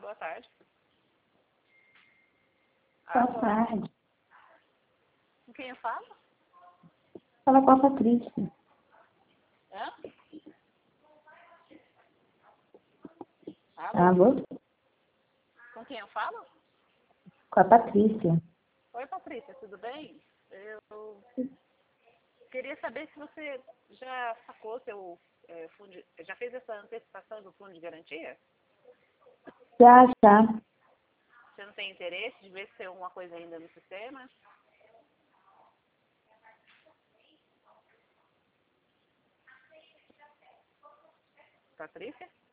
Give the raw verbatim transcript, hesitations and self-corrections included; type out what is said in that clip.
boa tarde. Boa Alô? tarde. Com quem eu falo? Fala com a Patrícia. Hã? Alô? Alô? Com quem eu falo? Com a Patrícia. Oi, Patrícia, tudo bem? Eu queria saber se você já sacou seu é, fundo, de- já fez essa antecipação do fundo de garantia? Já, já. Você não tem interesse de ver se tem alguma coisa ainda no sistema? Patrícia?